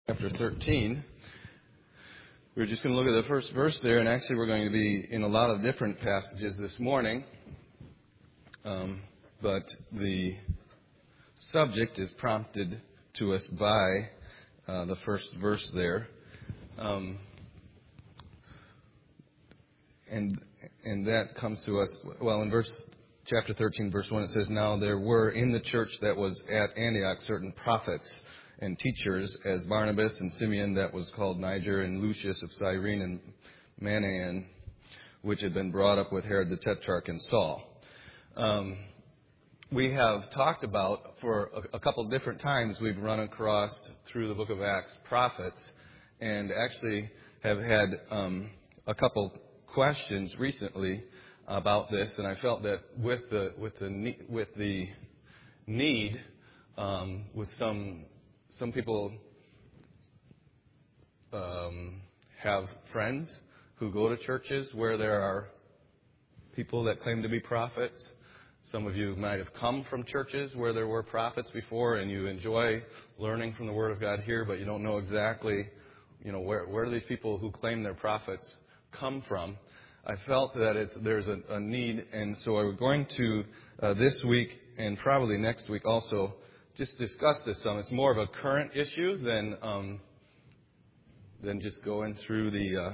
Chapter 13. We're just going to look at the first verse there, and actually we're going to be in a lot of different passages this morning. But the subject is prompted to us by the first verse there. And that comes to us, well, in chapter 13, verse 1, it says, "Now there were in the church that was at Antioch certain prophets and teachers, as Barnabas and Simeon, that was called Niger, and Lucius of Cyrene, and Manaen, which had been brought up with Herod the Tetrarch and Saul." We have talked about, for a couple different times, we've run across, through the book of Acts, prophets, and actually have had a couple questions recently about this, and I felt that with the need, with some people have friends who go to churches where there are people that claim to be prophets. Some of you might have come from churches where there were prophets before, and you enjoy learning from the Word of God here, but you don't know exactly, where do these people who claim they're prophets come from. I felt that there's a need, and so we're going to, this week and probably next week also, just discuss this some. It's more of a current issue than just going through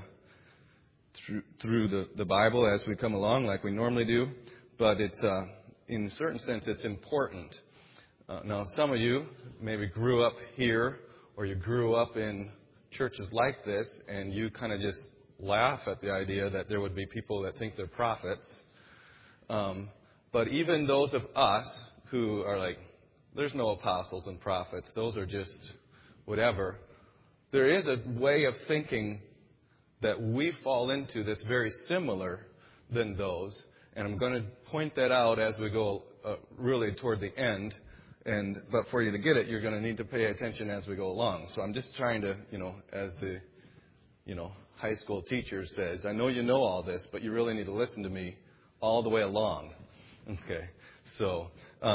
the Bible as we come along like we normally do. But it's in a certain sense it's important. Now, some of you maybe grew up here, or you grew up in churches like this, and you kind of just laugh at the idea that there would be people that think they're prophets. But even those of us who are like, there's no apostles and prophets, those are just whatever. There is a way of thinking that we fall into that's very similar than those. And I'm going to point that out as we go really toward the end. But for you to get it, you're going to need to pay attention as we go along. So I'm just trying to, as the, high school teacher says, I know you know all this, but you really need to listen to me all the way along. Okay. So,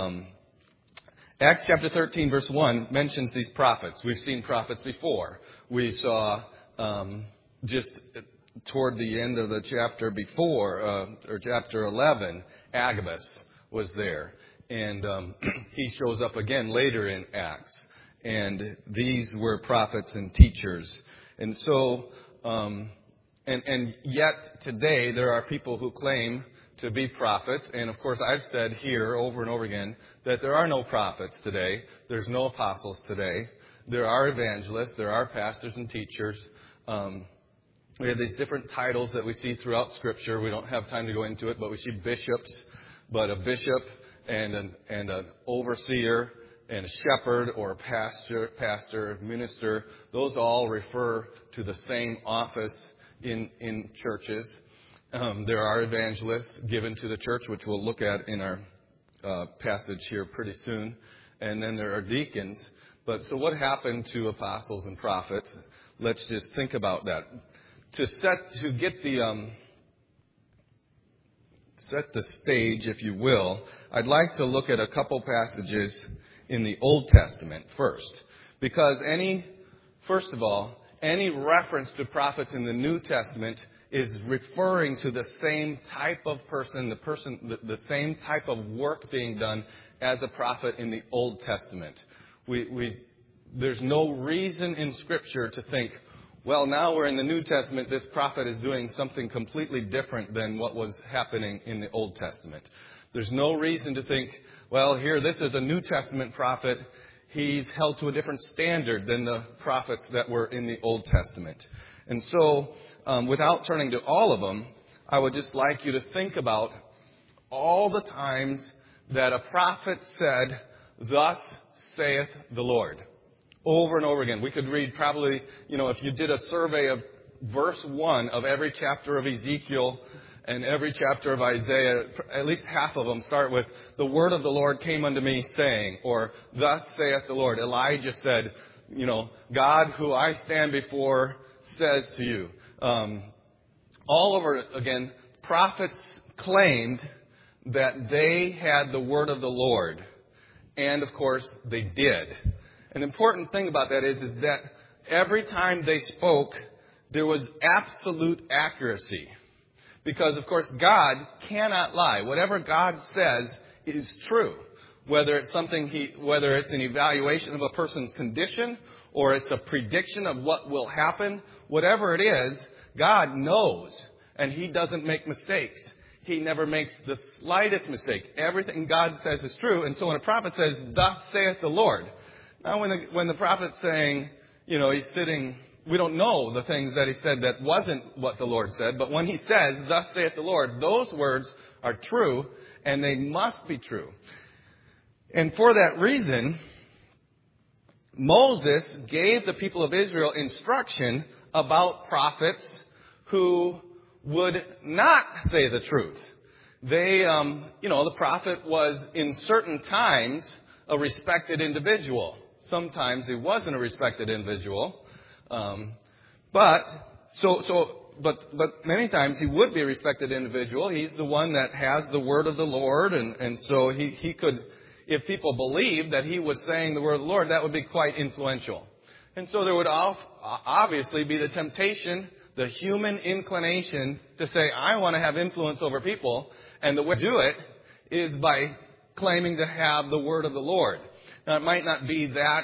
Acts chapter 13, verse 1 mentions these prophets. We've seen prophets before. We saw just toward the end of the chapter before, or chapter 11, Agabus was there. And he shows up again later in Acts. And these were prophets and teachers. And so, and yet today there are people who claim to be prophets. And of course, I've said here over and over again that there are no prophets today. There's no apostles today. There are evangelists. There are pastors and teachers. We have these different titles that we see throughout Scripture. We don't have time to go into it, but we see bishops. But a bishop and an overseer and a shepherd or a pastor, minister, those all refer to the same office in churches. There are evangelists given to the church, which we'll look at in our passage here pretty soon. And then there are deacons. But so what happened to apostles and prophets? Let's just think about that. To get the set the stage, if you will, I'd like to look at a couple passages in the Old Testament first. Because first of all, any reference to prophets in the New Testament is referring to the same type of person, the same type of work being done as a prophet in the Old Testament. There's no reason in Scripture to think, well, now we're in the New Testament, this prophet is doing something completely different than what was happening in the Old Testament. There's no reason to think, well, here, this is a New Testament prophet. He's held to a different standard than the prophets that were in the Old Testament. And so, without turning to all of them, I would just like you to think about all the times that a prophet said, "Thus saith the Lord," over and over again. We could read probably, if you did a survey of verse 1 of every chapter of Ezekiel and every chapter of Isaiah, at least half of them start with, "The word of the Lord came unto me saying," or "Thus saith the Lord." Elijah said, "God who I stand before says to you." All over again, prophets claimed that they had the word of the Lord. And of course, they did. An important thing about that is that every time they spoke, there was absolute accuracy. Because, of course, God cannot lie. Whatever God says is true. Whether it's whether it's an evaluation of a person's condition, or it's a prediction of what will happen, whatever it is, God knows, and He doesn't make mistakes. He never makes the slightest mistake. Everything God says is true. And so when a prophet says, "Thus saith the Lord," now when the prophet's saying, he's sitting, we don't know the things that he said that wasn't what the Lord said, but when he says, "Thus saith the Lord," those words are true, and they must be true. And for that reason, Moses gave the people of Israel instruction about prophets who would not say the truth. They, the prophet was in certain times a respected individual. Sometimes he wasn't a respected individual. But many times he would be a respected individual. He's the one that has the word of the Lord. And so he could, if people believed that he was saying the word of the Lord, that would be quite influential. And so there would obviously be the temptation, the human inclination to say, "I want to have influence over people." And the way to do it is by claiming to have the word of the Lord. Now, it might not be that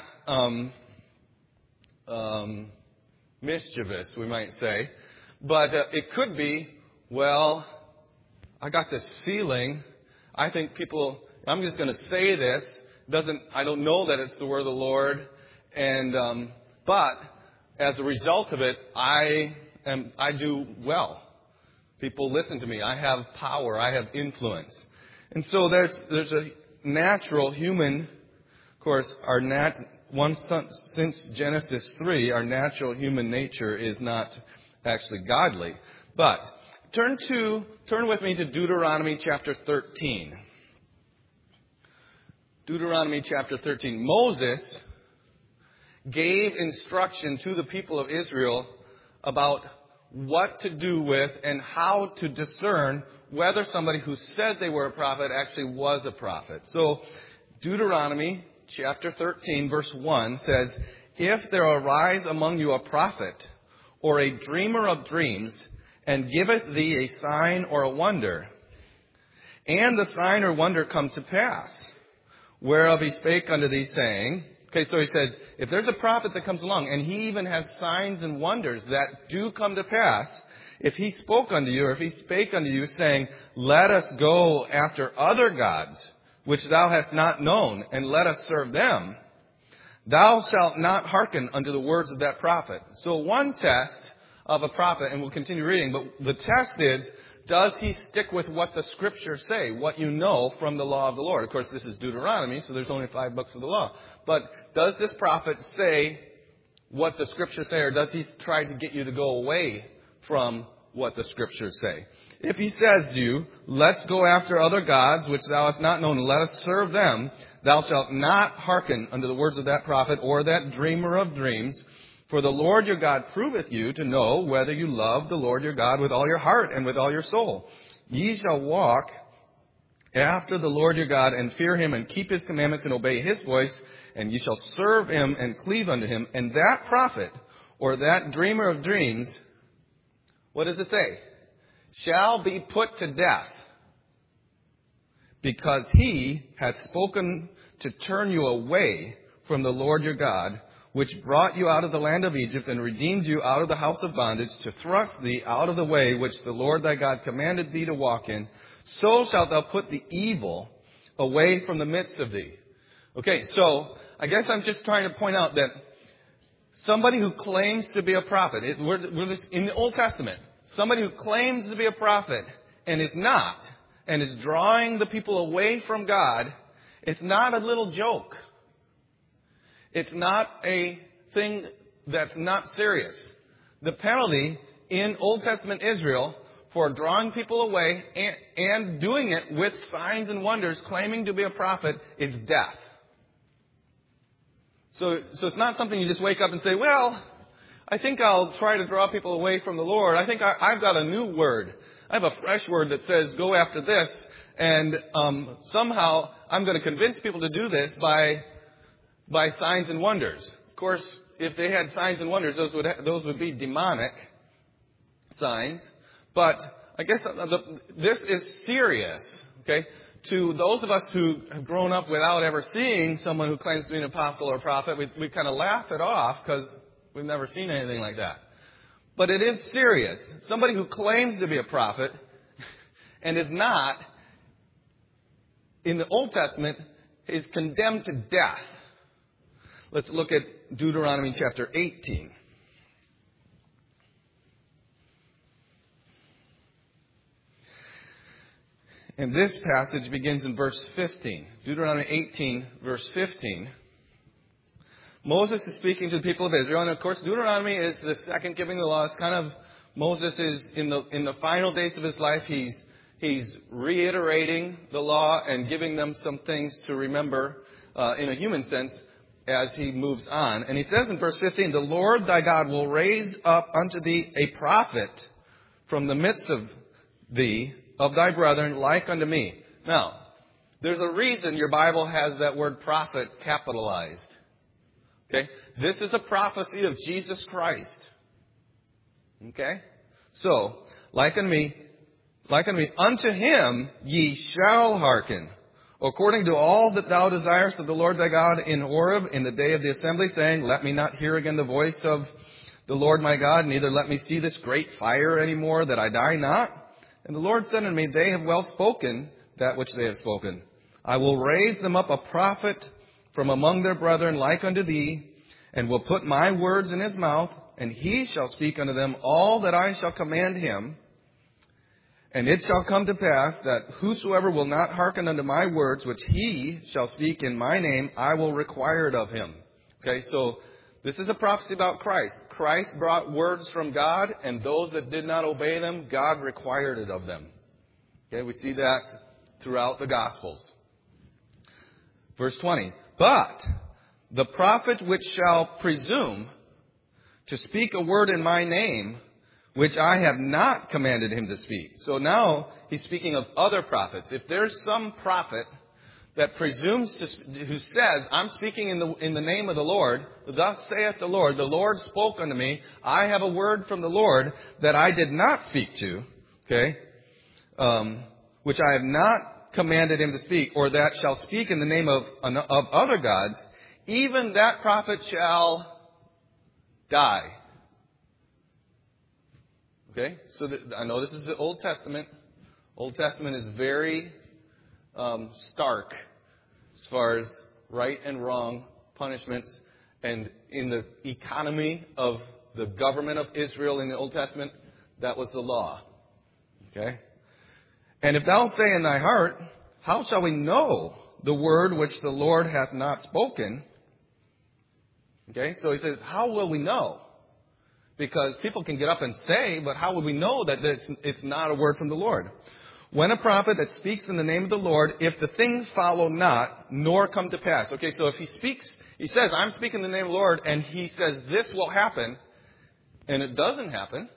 mischievous, we might say. But it could be, well, I got this feeling. I think people, I'm just going to say this. I don't know that it's the word of the Lord. And, but as a result of it, I do well. People listen to me. I have power. I have influence. And so there's a natural human, of course, since Genesis 3, our natural human nature is not actually godly. But turn with me to Deuteronomy chapter 13. Deuteronomy chapter 13. Moses gave instruction to the people of Israel about what to do with and how to discern whether somebody who said they were a prophet actually was a prophet. So Deuteronomy chapter 13 verse 1 says, "If there arise among you a prophet or a dreamer of dreams, and giveth thee a sign or a wonder, and the sign or wonder come to pass, whereof he spake unto thee, saying," okay, so he says, if there's a prophet that comes along, and he even has signs and wonders that do come to pass, if he spoke unto you, or if he spake unto you, saying, "Let us go after other gods, which thou hast not known, and let us serve them," thou shalt not hearken unto the words of that prophet. So one test of a prophet, and we'll continue reading, but the test is, does he stick with what the Scriptures say, what you know from the law of the Lord? Of course, this is Deuteronomy, so there's only 5 books of the law. But does this prophet say what the Scriptures say, or does he try to get you to go away from what the Scriptures say? If he says to you, "Let's go after other gods, which thou hast not known, and let us serve them," thou shalt not hearken unto the words of that prophet or that dreamer of dreams. For the Lord your God proveth you to know whether you love the Lord your God with all your heart and with all your soul. Ye shall walk after the Lord your God, and fear him, and keep his commandments, and obey his voice, and ye shall serve him and cleave unto him. And that prophet, or that dreamer of dreams, what does it say? Shall be put to death, because he hath spoken to turn you away from the Lord your God, which brought you out of the land of Egypt, and redeemed you out of the house of bondage, to thrust thee out of the way which the Lord thy God commanded thee to walk in. So shalt thou put the evil away from the midst of thee. Okay, so I guess I'm just trying to point out that somebody who claims to be a prophet, we're in the Old Testament, somebody who claims to be a prophet and is not, and is drawing the people away from God, it's not a little joke. It's not a thing that's not serious. The penalty in Old Testament Israel for drawing people away and doing it with signs and wonders, claiming to be a prophet, is death. So it's not something you just wake up and say, well, I think I'll try to draw people away from the Lord. I think I've got a new word. I have a fresh word that says go after this. And somehow I'm going to convince people to do this by signs and wonders. Of course, if they had signs and wonders, those would be demonic signs. But I guess this is serious, okay? To those of us who have grown up without ever seeing someone who claims to be an apostle or a prophet, we kind of laugh it off because we've never seen anything like that. But it is serious. Somebody who claims to be a prophet and is not, in the Old Testament, is condemned to death. Let's look at Deuteronomy chapter 18. And this passage begins in verse 15. Deuteronomy 18, verse 15. Moses is speaking to the people of Israel. And of course, Deuteronomy is the second giving the law. It's kind of, Moses is in the final days of his life. He's reiterating the law and giving them some things to remember in a human sense as he moves on. And he says in verse 15, the Lord thy God will raise up unto thee a prophet from the midst of thee, of thy brethren, like unto me. Now, there's a reason your Bible has that word prophet capitalized. Okay? This is a prophecy of Jesus Christ. Okay? So, like unto me, unto him ye shall hearken, according to all that thou desirest of the Lord thy God in Horeb in the day of the assembly, saying, let me not hear again the voice of the Lord my God, neither let me see this great fire any more, that I die not. And the Lord said unto me, they have well spoken that which they have spoken. I will raise them up a prophet from among their brethren like unto thee, and will put my words in his mouth, and he shall speak unto them all that I shall command him. And it shall come to pass that whosoever will not hearken unto my words, which he shall speak in my name, I will require it of him. Okay, so this is a prophecy about Christ. Christ brought words from God, and those that did not obey them, God required it of them. Okay, we see that throughout the Gospels. Verse 20. But the prophet which shall presume to speak a word in my name, which I have not commanded him to speak. So now he's speaking of other prophets. If there's some prophet that presumes to, who says, I'm speaking in the name of the Lord, thus saith the Lord spoke unto me, I have a word from the Lord that I did not speak to, okay, which I have not commanded him to speak, or that shall speak in the name of other gods, even that prophet shall die. Okay, so I know this is the Old Testament. Old Testament is very stark as far as right and wrong punishments. And in the economy of the government of Israel in the Old Testament, that was the law. Okay? And if thou say in thy heart, how shall we know the word which the Lord hath not spoken? Okay, so he says, how will we know? Because people can get up and say, but how would we know that it's not a word from the Lord? When a prophet that speaks in the name of the Lord, if the thing follow not, nor come to pass. Okay, so if he speaks, he says, I'm speaking in the name of the Lord, and he says this will happen, and it doesn't happen.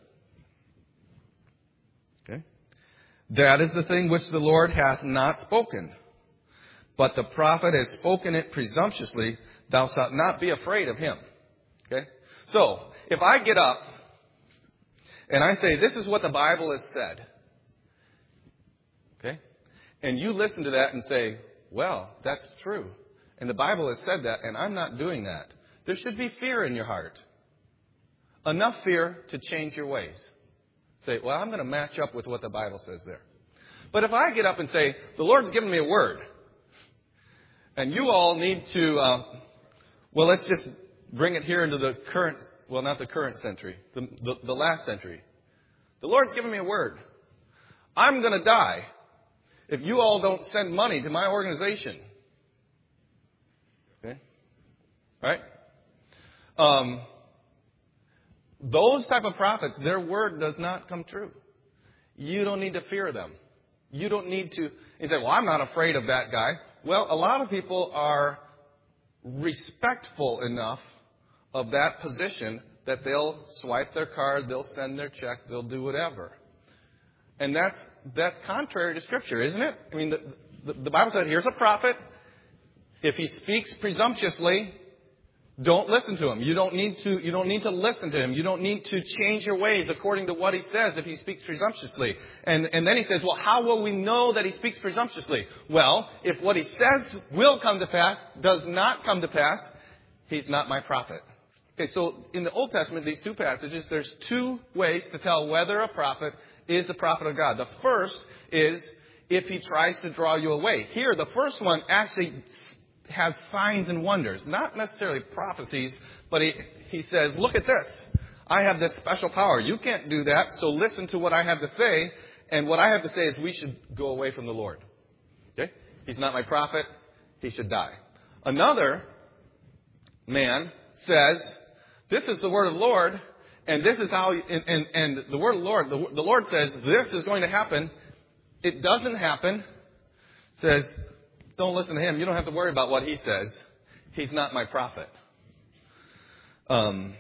Okay. That is the thing which the Lord hath not spoken. But the prophet has spoken it presumptuously, thou shalt not be afraid of him. Okay. So, if I get up and I say, this is what the Bible has said, okay, and you listen to that and say, well, that's true, and the Bible has said that, and I'm not doing that, there should be fear in your heart. Enough fear to change your ways. Say, well, I'm going to match up with what the Bible says there. But if I get up and say, the Lord's given me a word, and you all need to, well, let's just bring it here into the current, well, not the current century, the last century. The Lord's given me a word. I'm going to die if you all don't send money to my organization. Okay? Right? Those type of prophets, their word does not come true. You don't need to fear them. You don't need to, you say, well, I'm not afraid of that guy. Well, a lot of people are respectful enough of that position that they'll swipe their card, they'll send their check, they'll do whatever. And that's contrary to Scripture, isn't it? I mean, the Bible said, here's a prophet. If he speaks presumptuously, Don't listen to him. You don't need to listen to him. You don't need to change your ways according to what he says if he speaks presumptuously. And then he says, well, how will we know that he speaks presumptuously? Well, if what he says will come to pass does not come to pass, he's not my prophet. Okay, so in the Old Testament, these two passages, there's two ways to tell whether a prophet is the prophet of God. The first is if he tries to draw you away. Here, the first one actually has signs and wonders, not necessarily prophecies, but he says, look at this. I have this special power. You can't do that, so listen to what I have to say. And what I have to say is we should go away from the Lord. Okay? He's not my prophet. He should die. Another man says, this is the word of the Lord, and this is how, and the word of the Lord, the Lord says, this is going to happen. It doesn't happen. Says, don't listen to him. You don't have to worry about what he says. He's not my prophet. And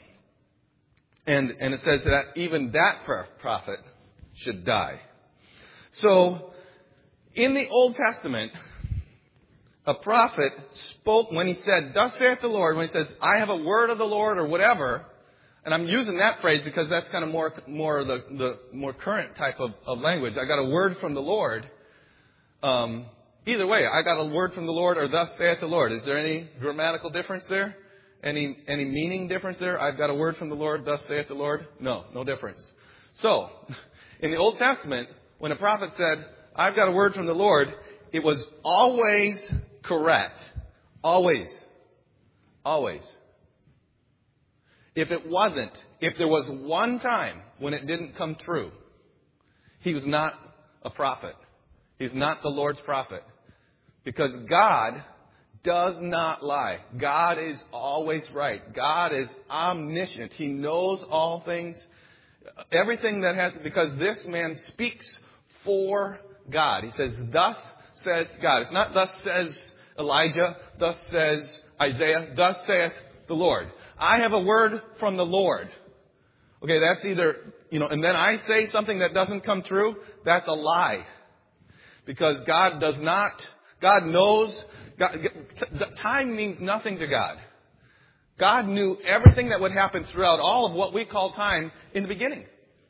it says that even that prophet should die. So, in the Old Testament, a prophet spoke when he said, thus saith the Lord, when he says, I have a word of the Lord or whatever, and I'm using that phrase because that's kind of more the more current type of language. I got a word from the Lord. Either way, I got a word from the Lord or thus saith the Lord. Is there any grammatical difference there? Any meaning difference there? I've got a word from the Lord, thus saith the Lord? No difference. So, in the Old Testament, when a prophet said, I've got a word from the Lord, it was always correct. Always. Always. If it wasn't, if there was one time when it didn't come true, he was not a prophet. He's not the Lord's prophet. Because God does not lie. God is always right. God is omniscient. He knows all things. Everything that has, because this man speaks for God. He says, thus says God. It's not thus says Elijah, thus says Isaiah, thus saith the Lord. I have a word from the Lord. Okay, that's either, and then I say something that doesn't come true, that's a lie. Because God does not, God knows, time means nothing to God. God knew everything that would happen throughout all of what we call time in the beginning.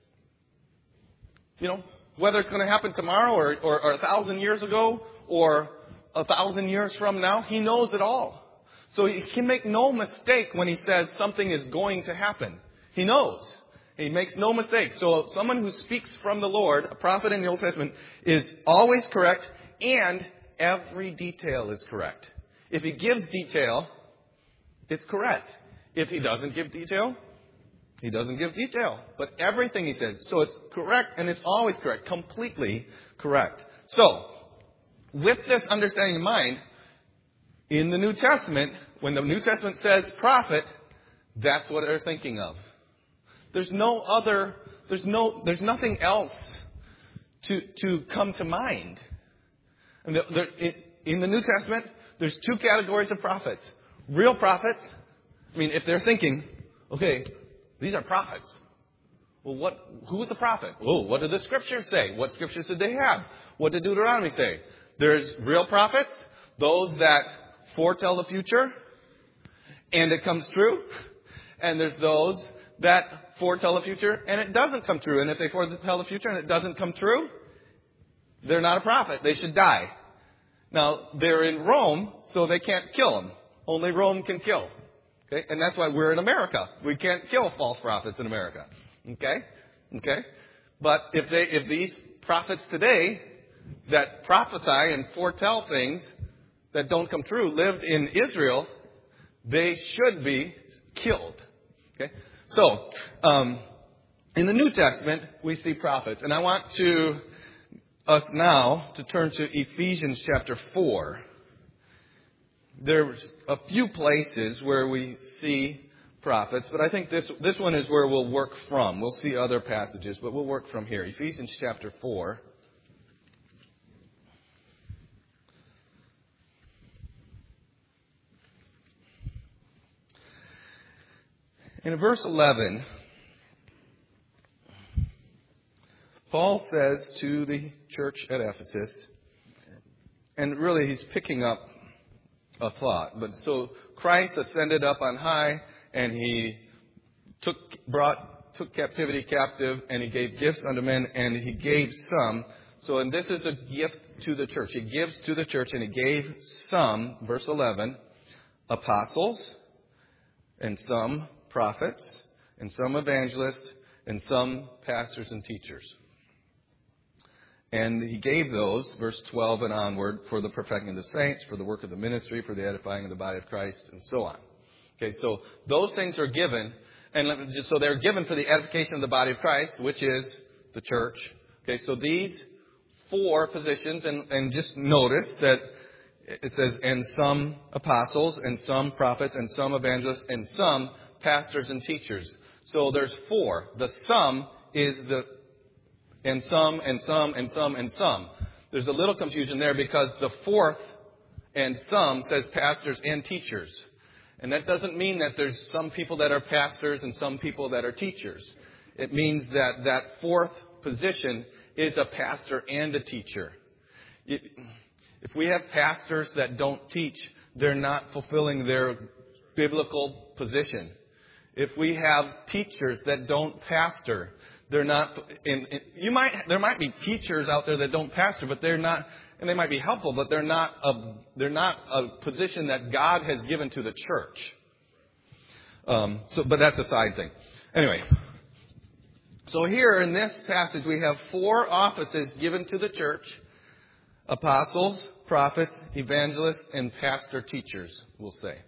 Whether it's going to happen tomorrow or 1,000 years ago or 1,000 years from now, He knows it all. So He can make no mistake when He says something is going to happen. He knows. He makes no mistake. So someone who speaks from the Lord, a prophet in the Old Testament, is always correct and every detail is correct. If he gives detail, it's correct. If he doesn't give detail, he doesn't give detail. But everything he says, so it's correct and it's always correct, completely correct. So, with this understanding in mind, in the New Testament, when the New Testament says prophet, that's what they're thinking of. There's nothing else to come to mind. And in the New Testament, there's two categories of prophets. Real prophets, if they're thinking, okay, these are prophets. Well, who is a prophet? Oh, what did the Scriptures say? What Scriptures did they have? What did Deuteronomy say? There's real prophets, those that foretell the future, and it comes true. And there's those that foretell the future, and it doesn't come true. And if they foretell the future and it doesn't come true, they're not a prophet. They should die. Now, they're in Rome, so they can't kill them. Only Rome can kill. Okay? And that's why we're in America. We can't kill false prophets in America. Okay? But if these prophets today that prophesy and foretell things that don't come true lived in Israel, they should be killed. Okay? So, in the New Testament, we see prophets. And I want us now to turn to Ephesians chapter 4. There's a few places where we see prophets, but I think this one is where we'll work from. We'll see other passages, but we'll work from here. Ephesians chapter 4. In verse 11, Paul says to the church at Ephesus, and really he's picking up a thought, but so Christ ascended up on high, and he took captivity captive, and he gave gifts unto men, and he gave some. So, and this is a gift to the church. He gives to the church, and he gave some, verse 11, apostles, and some prophets, and some evangelists, and some pastors and teachers. And he gave those, verse 12 and onward, for the perfecting of the saints, for the work of the ministry, for the edifying of the body of Christ, and so on. Okay, so those things are given, and so they're given for the edification of the body of Christ, which is the church. Okay, so these 4 positions, and just notice that it says, and some apostles, and some prophets, and some evangelists, and some pastors and teachers. So there's 4. The sum is the, and some, and some, and some, and some. There's a little confusion there because the 4th and some says pastors and teachers. And that doesn't mean that there's some people that are pastors and some people that are teachers. It means that that 4th position is a pastor and a teacher. If we have pastors that don't teach, they're not fulfilling their biblical position. If we have teachers that don't pastor, they're not. There might be teachers out there that don't pastor, but they're not, and they might be helpful, but they're not a position that God has given to the church. But that's a side thing. Anyway, so here in this passage we have 4 offices given to the church: apostles, prophets, evangelists, and pastor teachers, we'll say.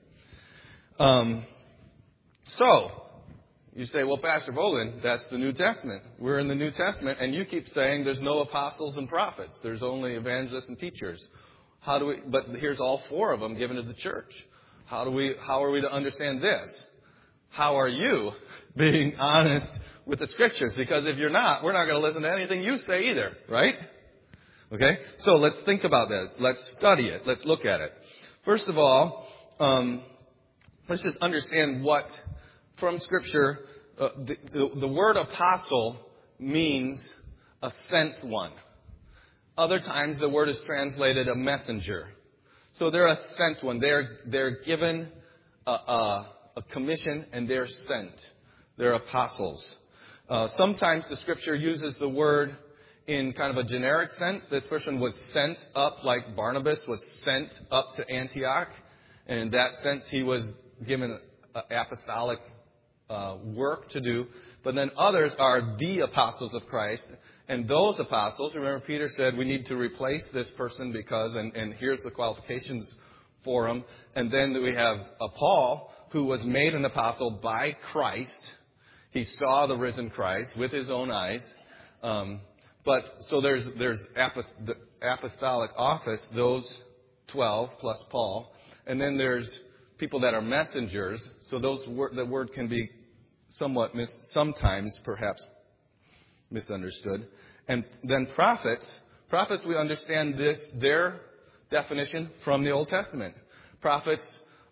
So, you say, well, Pastor Vogan, that's the New Testament. We're in the New Testament, and you keep saying there's no apostles and prophets. There's only evangelists and teachers. But here's all 4 of them given to the church. How are we to understand this? How are you being honest with the Scriptures? Because if you're not, we're not going to listen to anything you say either, right? Okay? So let's think about this. Let's study it. Let's look at it. First of all, let's just understand what, from Scripture, the word apostle means a sent one. Other times the word is translated a messenger. So they're a sent one. They're given a commission and they're sent. They're apostles. Sometimes the Scripture uses the word in kind of a generic sense. This person was sent up, like Barnabas was sent up to Antioch. And in that sense, he was given apostolic work to do. But then others are the apostles of Christ. And those apostles, remember Peter said we need to replace this person because, and here's the qualifications for him. And then we have Paul, who was made an apostle by Christ. He saw the risen Christ with his own eyes. But so there's the apostolic office, those 12 plus Paul. And then there's people that are messengers. So the word can be somewhat sometimes perhaps misunderstood. And then prophets. Prophets, we understand their definition from the Old Testament. Prophets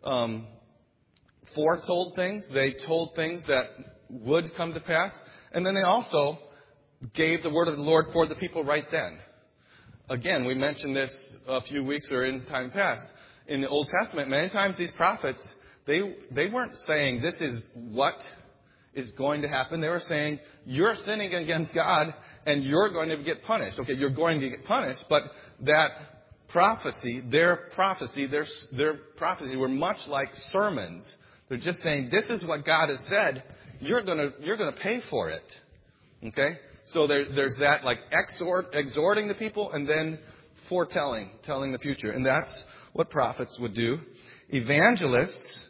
foretold things. They told things that would come to pass. And then they also gave the word of the Lord for the people right then. Again, we mentioned this a few weeks or in time past. In the Old Testament, many times these prophets, they weren't saying this is what is going to happen. They were saying, you're sinning against God and you're going to get punished. Okay, you're going to get punished, but that prophecy, their prophecy were much like sermons. They're just saying, this is what God has said. You're going to pay for it. Okay? So there's that like exhorting the people and then foretelling, telling the future. And that's what prophets would do. Evangelists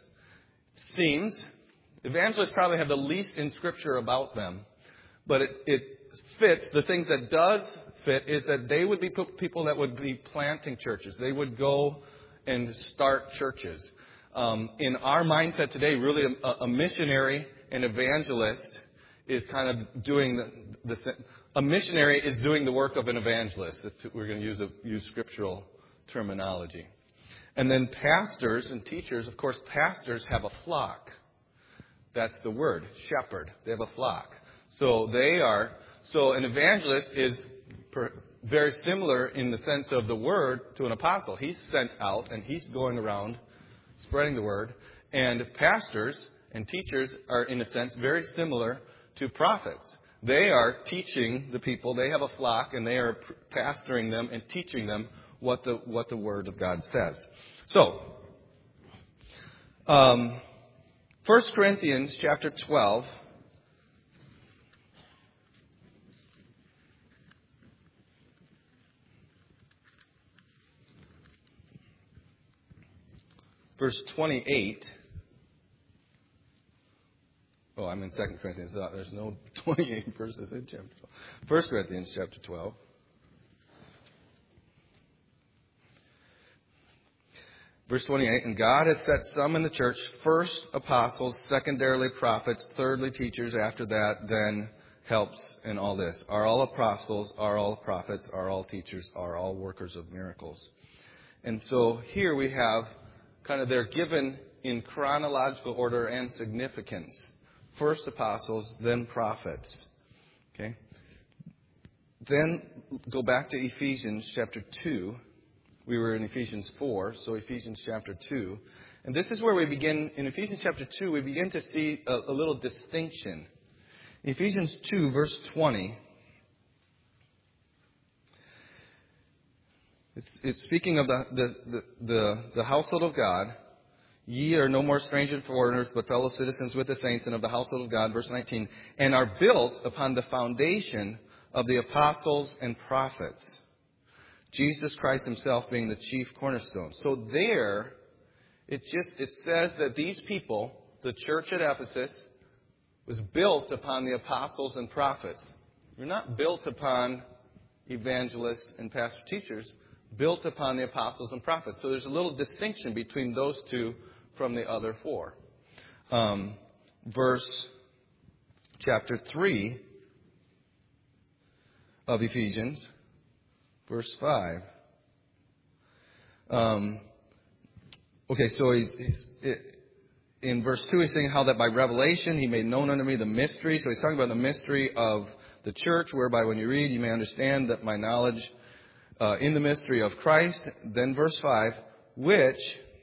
probably have the least in Scripture about them. But it fits. The things that does fit is that they would be people that would be planting churches. They would go and start churches. In our mindset today, really a missionary and evangelist is kind of doing a missionary is doing the work of an evangelist. We're going to use scriptural terminology. And then pastors and teachers, of course, pastors have a flock. That's the word, shepherd. They have a flock. So an evangelist is very similar in the sense of the word to an apostle. He's sent out and he's going around spreading the word. And pastors and teachers are, in a sense, very similar to prophets. They are teaching the people. They have a flock, and they are pastoring them and teaching them what the Word of God says. So, 1 Corinthians chapter 12. Verse 28. Oh, I'm in 2 Corinthians. There's no 28 verses in chapter 12. 1 Corinthians chapter 12. Verse 28, and God had set some in the church, first apostles, secondarily prophets, thirdly teachers, after that, then helps in all this. Are all apostles, are all prophets, are all teachers, are all workers of miracles. And so here we have kind of they're given in chronological order and significance. First apostles, then prophets. Okay? Then go back to Ephesians chapter 2. We were in Ephesians 4, so Ephesians chapter 2. And this is where we begin, in Ephesians chapter 2, we begin to see a little distinction. Ephesians 2, verse 20. It's speaking of the household of God. Ye are no more strangers and foreigners, but fellow citizens with the saints and of the household of God, verse 19, and are built upon the foundation of the apostles and prophets, Jesus Christ himself being the chief cornerstone. So there, it says that these people, the church at Ephesus, was built upon the apostles and prophets. You're not built upon evangelists and pastor teachers, built upon the apostles and prophets. So there's a little distinction between those two from the other four. Verse chapter 3 of Ephesians, verse 5. So he's in verse 2 he's saying how that by revelation he made known unto me the mystery. So he's talking about the mystery of the church, whereby when you read you may understand that my knowledge in the mystery of Christ. Then verse 5, which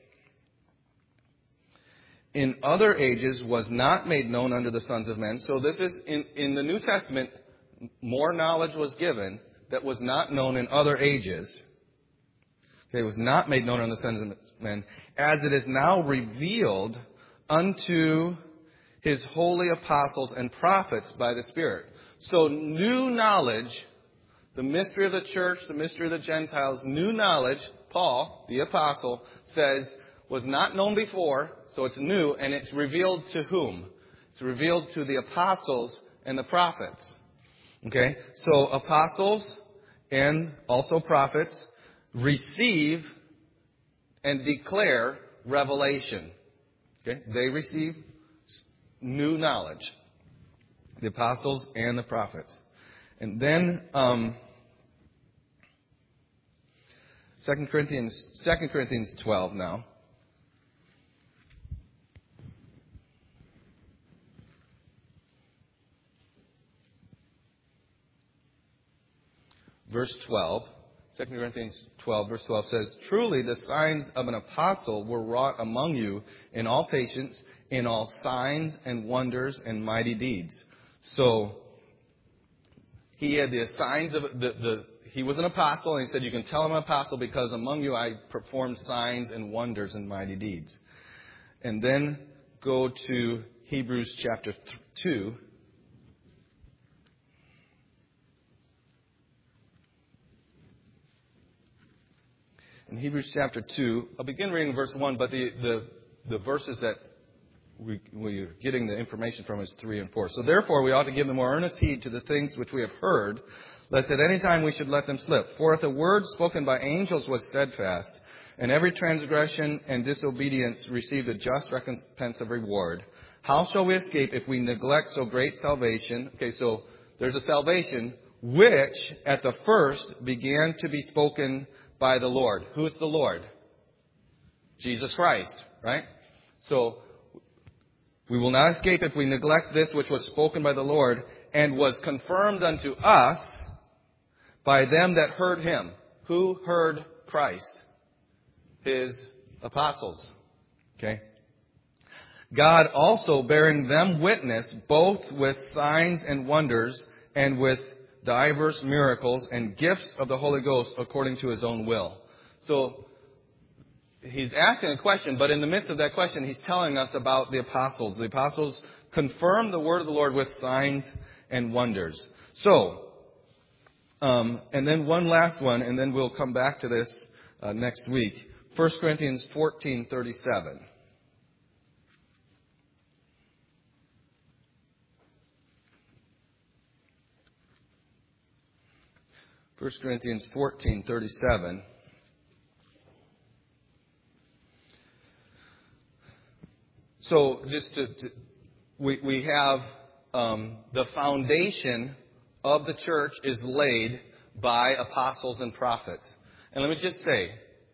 in other ages was not made known unto the sons of men. So this is, in the New Testament, more knowledge was given that was not known in other ages. Okay, it was not made known unto the sons of men, as it is now revealed unto his holy apostles and prophets by the Spirit. So new knowledge, the mystery of the church, the mystery of the Gentiles, new knowledge, Paul, the apostle, says was not known before, so it's new, and it's revealed to whom? It's revealed to the apostles and the prophets. Okay? So apostles and also prophets receive and declare revelation. Okay? They receive new knowledge. The apostles and the prophets. And then 2 Corinthians 12 now. Verse 12, 2 Corinthians 12, verse 12 says, truly the signs of an apostle were wrought among you in all patience, in all signs and wonders and mighty deeds. So, he had the signs of he was an apostle, and he said, you can tell I'm an apostle because among you I performed signs and wonders and mighty deeds. And then go to Hebrews chapter 2. In Hebrews chapter 2, I'll begin reading verse 1, but the verses that we're getting the information from is 3 and 4. So therefore we ought to give the more earnest heed to the things which we have heard, lest at any time we should let them slip. For if the word spoken by angels was steadfast, and every transgression and disobedience received a just recompense of reward, how shall we escape if we neglect so great salvation? Okay, so there's a salvation which at the first began to be spoken by the Lord. Who is the Lord? Jesus Christ, right? So, we will not escape if we neglect this which was spoken by the Lord and was confirmed unto us by them that heard him. Who heard Christ? His apostles. Okay? God also bearing them witness, both with signs and wonders, and with diverse miracles and gifts of the Holy Ghost according to His own will. So, he's asking a question, but in the midst of that question, he's telling us about the apostles. The apostles confirmed the word of the Lord with signs and wonders. So, and then one last one, and then we'll come back to this next week. 1 Corinthians 14:37. 1 Corinthians 14:37. So just we have the foundation of the church is laid by apostles and prophets. And let me just say,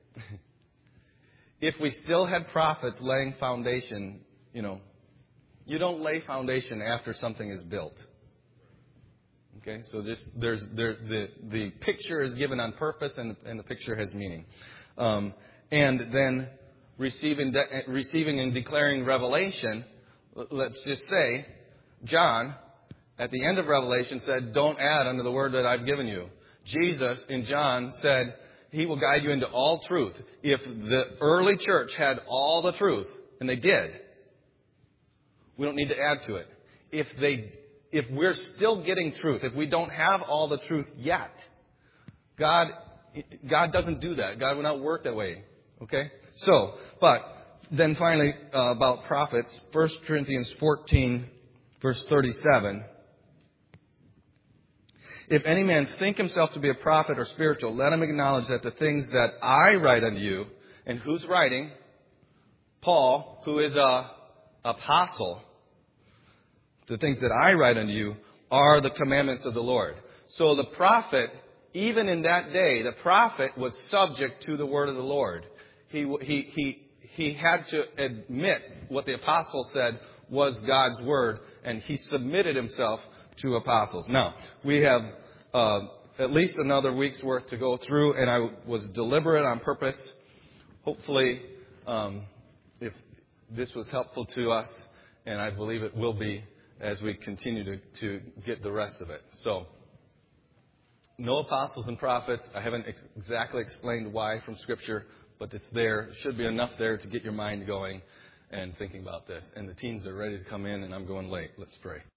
if we still had prophets laying foundation, you don't lay foundation after something is built. Okay, so just the picture is given on purpose, and the picture has meaning. And then receiving and declaring revelation. Let's just say, John, at the end of Revelation, said, "Don't add unto the word that I've given you." Jesus, in John, said, He will guide you into all truth. If the early church had all the truth, and they did, we don't need to add to it. If we're still getting truth, if we don't have all the truth yet, God doesn't do that. God will not work that way. Okay? So, but then finally, about prophets, 1 Corinthians 14, verse 37. If any man think himself to be a prophet or spiritual, let him acknowledge that the things that I write unto you, and who's writing? Paul, who is a apostle. The things that I write unto you are the commandments of the Lord. So the prophet, even in that day, the prophet was subject to the word of the Lord. He had to admit what the apostle said was God's word, and he submitted himself to apostles. Now, we have at least another week's worth to go through, and I was deliberate on purpose. Hopefully, if this was helpful to us, and I believe it will be as we continue to get the rest of it. So, no apostles and prophets. I haven't exactly explained why from Scripture, but it's there. It should be enough there to get your mind going and thinking about this. And the teens are ready to come in, and I'm going late. Let's pray.